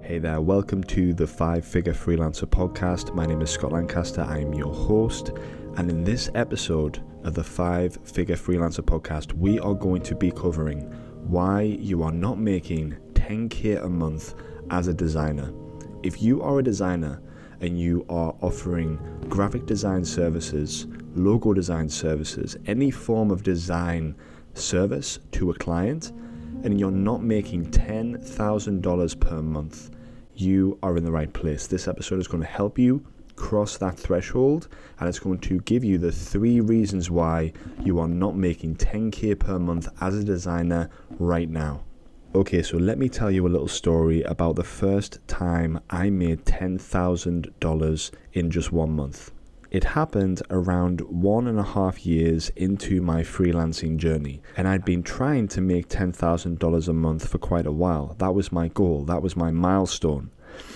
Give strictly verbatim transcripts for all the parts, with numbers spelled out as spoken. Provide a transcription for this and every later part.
Hey there, welcome to the Five Figure Freelancer Podcast. My name is Scott Lancaster, I am your host, and in this episode of the Five Figure Freelancer Podcast, we are going to be covering why you are not making ten K a month as a designer. If you are a designer and you are offering graphic design services, logo design services, any form of design service to a client, and you're not making ten thousand dollars per month, you are in the right place. This episode is going to help you cross that threshold, and it's going to give you the three reasons why you are not making ten K per month as a designer right now. Okay, so let me tell you a little story about the first time I made ten thousand dollars in just one month. It happened around one and a half years into my freelancing journey, and I'd been trying to make ten thousand dollars a month for quite a while. That was my goal, that was my milestone.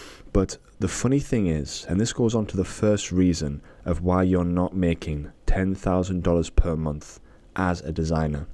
But the funny thing is, and this goes on to the first reason of why you're not making ten thousand dollars per month as a designer.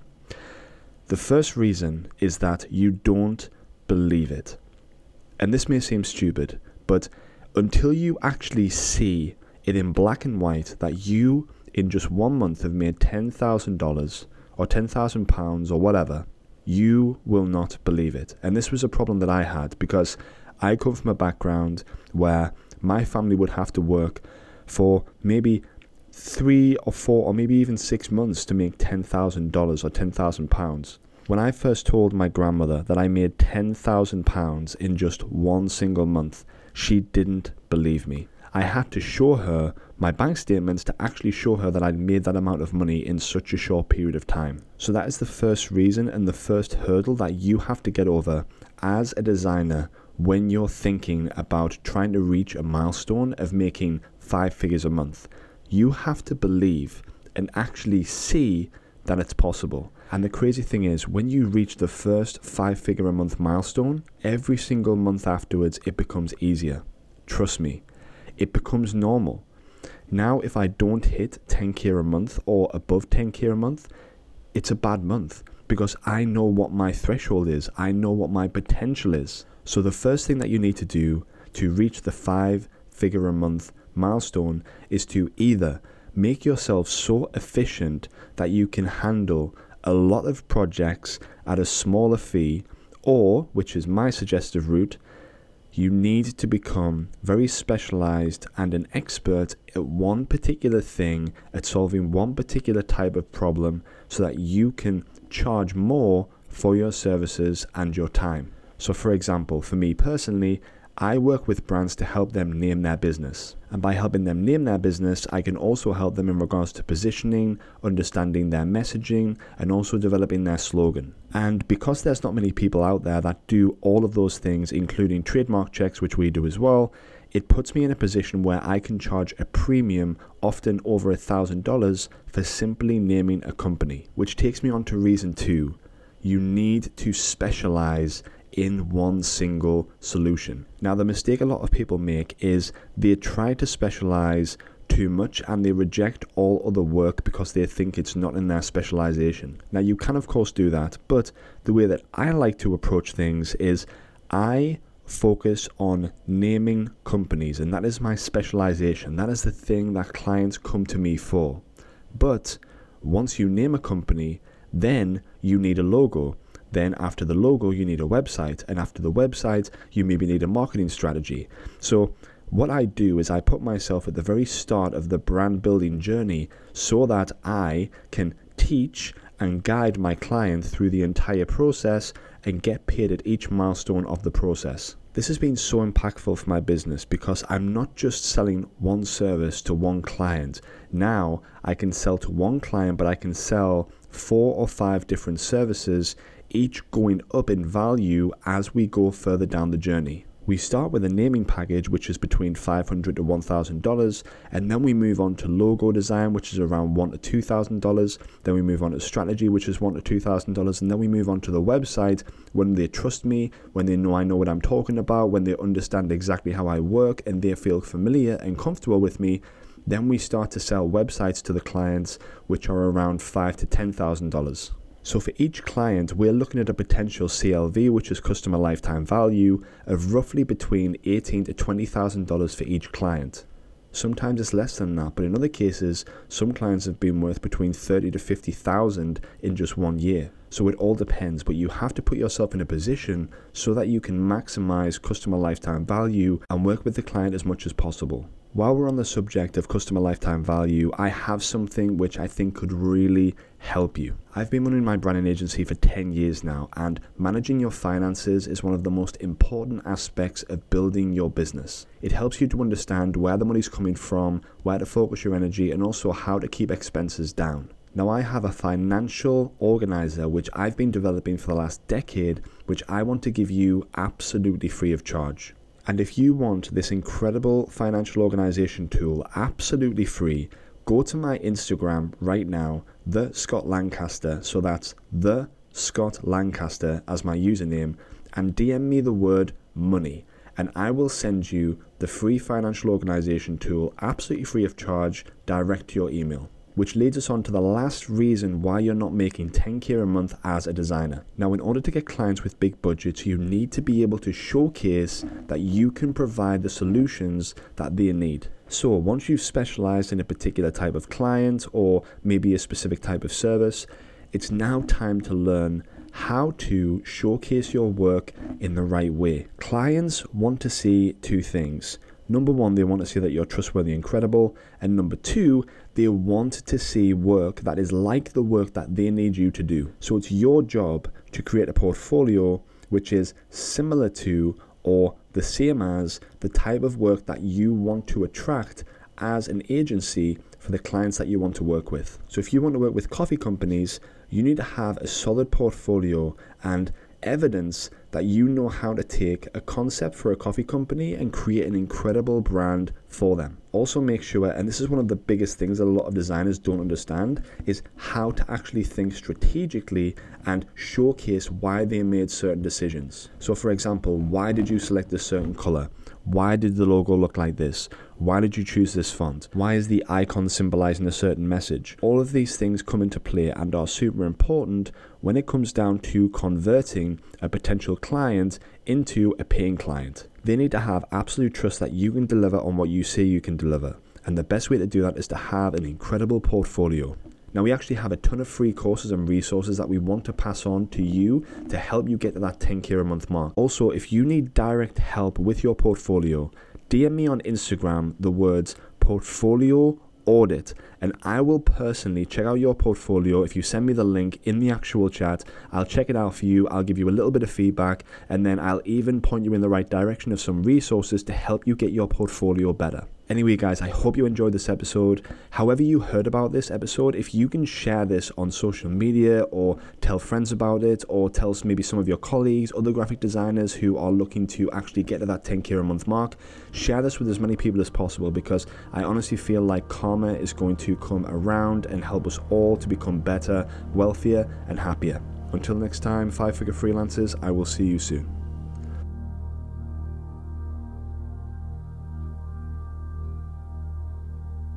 The first reason is that you don't believe it. And this may seem stupid, but until you actually see it in black and white that you in just one month have made ten thousand dollars or ten thousand pounds or whatever, you will not believe it. And this was a problem that I had because I come from a background where my family would have to work for maybe three or four or maybe even six months to make ten thousand dollars or ten thousand pounds. When I first told my grandmother that I made ten thousand pounds in just one single month, she didn't believe me. I had to show her my bank statements to actually show her that I'd made that amount of money in such a short period of time. So that is the first reason and the first hurdle that you have to get over as a designer when you're thinking about trying to reach a milestone of making five figures a month. You have to believe and actually see that it's possible. And the crazy thing is, when you reach the first five figure a month milestone, every single month afterwards, it becomes easier. Trust me. It becomes normal. Now, if I don't hit ten K a month or above ten K a month, it's a bad month because I know what my threshold is. I know what my potential is. So the first thing that you need to do to reach the five figure a month milestone is to either make yourself so efficient that you can handle a lot of projects at a smaller fee, or, which is my suggestive route, you need to become very specialized and an expert at one particular thing, at solving one particular type of problem, so that you can charge more for your services and your time. So for example, for me personally, I work with brands to help them name their business. And by helping them name their business, I can also help them in regards to positioning, understanding their messaging, and also developing their slogan. And because there's not many people out there that do all of those things, including trademark checks, which we do as well, it puts me in a position where I can charge a premium, often over a thousand dollars, for simply naming a company. Which takes me on to reason two. You need to specialize in one single solution. Now, the mistake a lot of people make is they try to specialize too much and they reject all other work because they think it's not in their specialization. Now, you can of course do that, but the way that I like to approach things is I focus on naming companies, and that is my specialization. That is the thing that clients come to me for. But once you name a company, then you need a logo. Then after the logo, you need a website. And after the website, you maybe need a marketing strategy. So what I do is I put myself at the very start of the brand building journey so that I can teach and guide my client through the entire process and get paid at each milestone of the process. This has been so impactful for my business because I'm not just selling one service to one client. Now I can sell to one client, but I can sell four or five different services, each going up in value as we go further down the journey. We start with a naming package, which is between five hundred dollars to one thousand dollars, and then we move on to logo design, which is around one thousand to two thousand dollars. Then we move on to strategy, which is one thousand to two thousand dollars, and then we move on to the website when they trust me, when they know I know what I'm talking about, when they understand exactly how I work, and they feel familiar and comfortable with me. Then we start to sell websites to the clients, which are around five thousand to ten thousand dollars. So for each client, we're looking at a potential C L V, which is customer lifetime value, of roughly between eighteen thousand to twenty thousand dollars for each client. Sometimes it's less than that, but in other cases, some clients have been worth between thirty thousand to fifty thousand in just one year. So it all depends, but you have to put yourself in a position so that you can maximize customer lifetime value and work with the client as much as possible. While we're on the subject of customer lifetime value, I have something which I think could really help you. I've been running my branding agency for ten years now, and managing your finances is one of the most important aspects of building your business. It helps you to understand where the money's coming from, where to focus your energy, and also how to keep expenses down. Now, I have a financial organizer which I've been developing for the last decade, which I want to give you absolutely free of charge. And if you want this incredible financial organization tool absolutely free, go to my Instagram right now, the Scott Lancaster. So that's the Scott Lancaster as my username, and D M me the word money, and I will send you the free financial organization tool absolutely free of charge direct to your email. Which leads us on to the last reason why you're not making ten K a month as a designer. Now, in order to get clients with big budgets, you need to be able to showcase that you can provide the solutions that they need. So once you've specialized in a particular type of client or maybe a specific type of service, it's now time to learn how to showcase your work in the right way. Clients want to see two things. Number one, they want to see that you're trustworthy and credible. And number two, they want to see work that is like the work that they need you to do. So it's your job to create a portfolio which is similar to or the same as the type of work that you want to attract as an agency for the clients that you want to work with. So if you want to work with coffee companies, you need to have a solid portfolio and evidence that you know how to take a concept for a coffee company and create an incredible brand for them. Also make sure, and this is one of the biggest things that a lot of designers don't understand, is how to actually think strategically and showcase why they made certain decisions. So for example, why did you select a certain color? Why did the logo look like this? Why did you choose this font? Why is the icon symbolizing a certain message? All of these things come into play and are super important when it comes down to converting a potential client into a paying client. They need to have absolute trust that you can deliver on what you say you can deliver. And the best way to do that is to have an incredible portfolio. Now, we actually have a ton of free courses and resources that we want to pass on to you to help you get to that ten K a month mark. Also, if you need direct help with your portfolio, D M me on Instagram the words portfolio audit, and I will personally check out your portfolio. If you send me the link in the actual chat, I'll check it out for you. I'll give you a little bit of feedback, and then I'll even point you in the right direction of some resources to help you get your portfolio better. Anyway, guys, I hope you enjoyed this episode. However you heard about this episode, if you can share this on social media or tell friends about it, or tell maybe some of your colleagues, other graphic designers who are looking to actually get to that ten K a month mark, share this with as many people as possible, because I honestly feel like karma is going to come around and help us all to become better, wealthier, and happier. Until next time, Five Figure Freelancers, I will see you soon.